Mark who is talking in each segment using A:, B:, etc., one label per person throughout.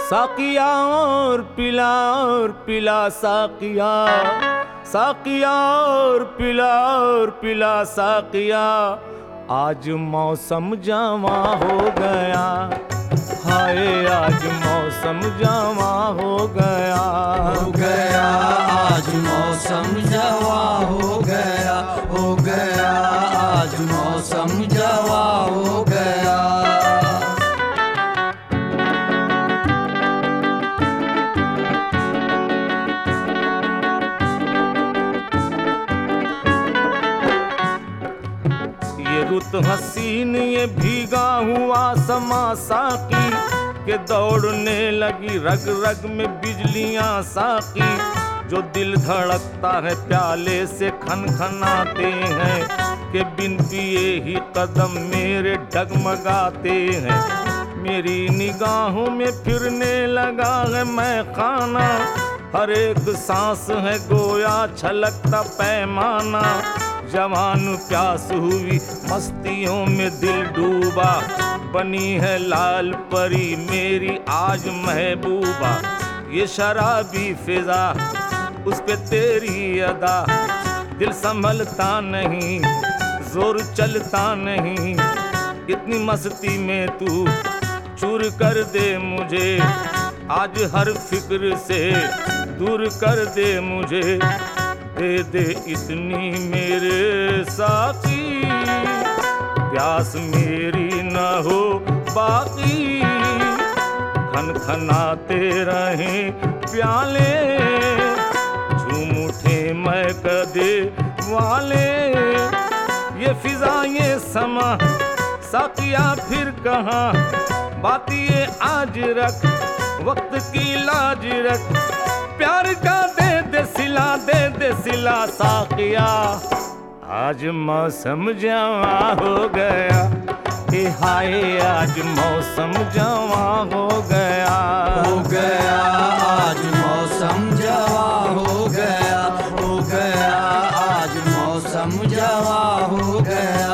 A: साकिया और पिला साकिया, साकिया और पिला साकिया, आज मौसम जवां हो गया, हाय आज मौसम जवां हो गया,
B: हो गया आज मौसम जवां हो गया, हो गया आज मौसम जवां हो गया।
A: रुत हसीन ये भीगा हुआ समा साकी, के दौड़ने लगी रग रग में बिजलियां साकी, जो दिल धड़कता है प्याले से खनखनाते हैं, कि बिन पिए ही कदम मेरे डगमगाते हैं। मेरी निगाहों में फिरने लगा है मैं खाना, हर एक सांस है गोया छलकता पैमाना, जवान प्यास हुई मस्तियों में दिल डूबा, बनी है लाल परी मेरी आज महबूबा। ये शराबी फिजा उस पे तेरी अदा, दिल संभलता नहीं जोर चलता नहीं, इतनी मस्ती में तू चूर कर दे मुझे, आज हर फिक्र से दूर कर दे मुझे, दे दे इतनी मेरे साथी, प्यास मेरी न हो बाकी, खनखनाते रहे प्याले, झूम उठे मैं कदे वाले। ये फिजा ये समा साकिया फिर कहाँ, बात ये आज रख वक्त की लाज रख, प्यार का दे दे सिला साकिया, आज मौसम जवां हो गया, ए हाय आज मौसम जवां हो गया,
B: हो गया आज मौसम जवां हो गया, हो गया आज मौसम जवां हो गया।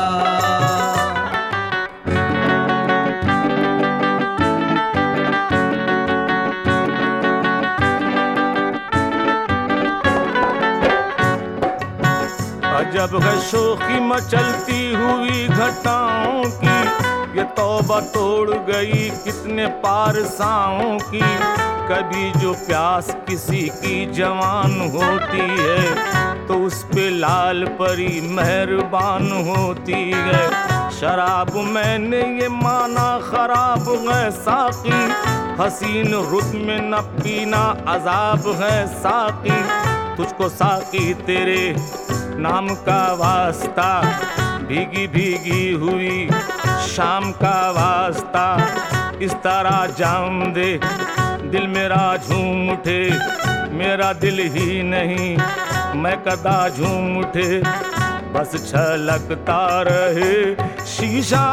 A: जब है शोखी मचलती हुई घटाओं की, ये तौबा तोड़ गई कितने पारसाओं की, कभी जो प्यास किसी की जवान होती है, तो उस पे लाल परी मेहरबान होती है। शराब मैंने ये माना खराब है साकी, हसीन रुत में न पीना अजाब है साकी, तुझको साकी तेरे नाम का वास्ता, भीगी भीगी हुई शाम का वास्ता, इस तरह जाम दे दिल मेरा झूम उठे, मेरा दिल ही नहीं मैं कदा झूम उठे, बस छलकता रहे शीशा,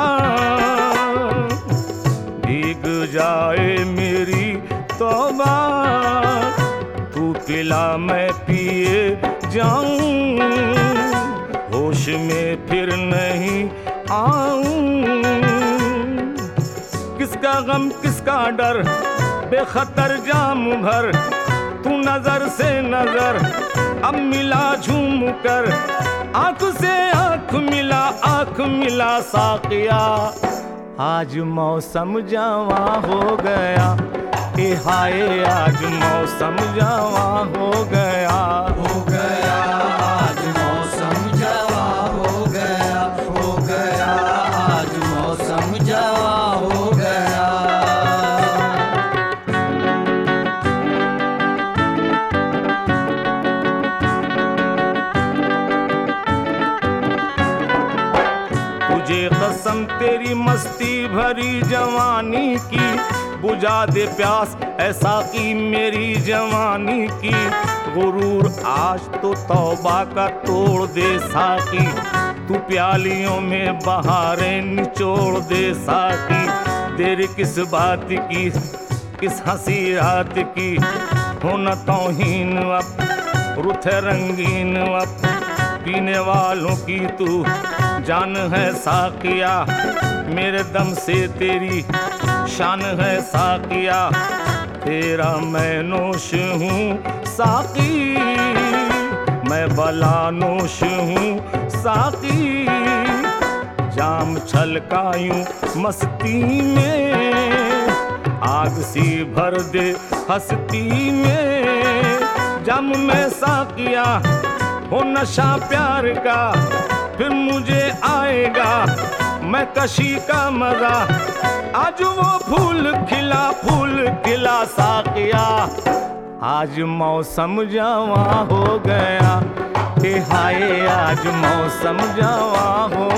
A: भीग जाए मेरी तौबा, तू पिला मैं पिए जाऊं, होश में फिर नहीं आऊं, किसका गम किसका डर बेखतर जाम भर, तू नजर से नजर अब मिला झूम कर, आंख से आंख मिला साकिया, आज मौसम जवां हो गया, ए हाय आज मौसम जवां हो गया,
B: हो गया आज मौसम जवां हो गया, हो गया आज मौसम जवां हो गया।
A: तुझे कसम तेरी मस्ती भरी जवानी की, बुझा दे प्यास ऐसा की मेरी जवानी की, गुरूर आज तो तौबा का तोड़ दे साकी, तू प्यालियों में बहारें निचोड़ दे साकी, देर किस बात की किस हंसी रात की, हो न तौहीन अब रुत रंगीन अब, पीने वालों की तू जान है साकिया, मेरे दम से तेरी शान है साकिया, तेरा मैं नोश हूँ साकी, मैं भला नोश हूँ साकी। जाम छलकायूं मस्ती में, आग सी भर दे हस्ती में। जाम में साकिया हो नशा प्यार का, फिर मुझे आएगा मैं कशी का मजा। आज वो फूल खिला साकिया, आज मौसम जवां हो गया। हाय आज मौसम जवां हो